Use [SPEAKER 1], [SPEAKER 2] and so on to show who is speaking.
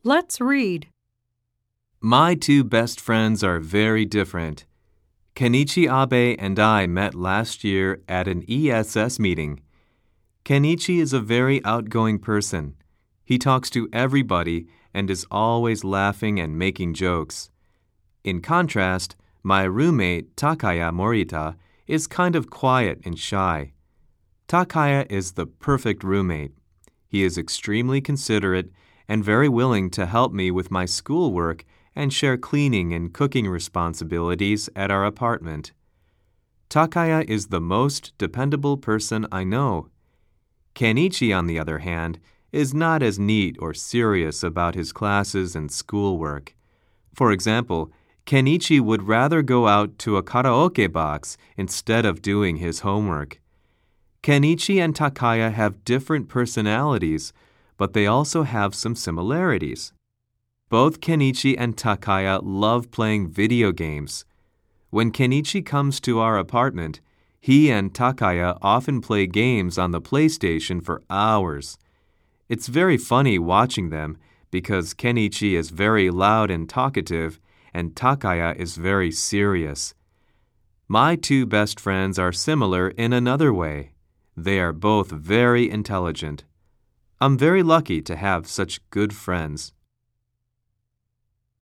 [SPEAKER 1] Let's read.
[SPEAKER 2] My two best friends are very different. Kenichi Abe and I met last year at an ESS meeting. Kenichi is a very outgoing person. He talks to everybody and is always laughing and making jokes. In contrast, my roommate Takaya Morita is kind of quiet and shy. Takaya is the perfect roommate. He is extremely considerate and very willing to help me with my schoolwork and share cleaning and cooking responsibilities at our apartment. Takaya is the most dependable person I know. Kenichi, on the other hand, is not as neat or serious about his classes and schoolwork. For example, Kenichi would rather go out to a karaoke box instead of doing his homework. Kenichi and Takaya have different personalities, but they also have some similarities. Both Kenichi and Takaya love playing video games. When Kenichi comes to our apartment, he and Takaya often play games on the PlayStation for hours. It's very funny watching them because Kenichi is very loud and talkative, and Takaya is very serious. My two best friends are similar in another way. They are both very intelligent. I'm very lucky to have such good friends.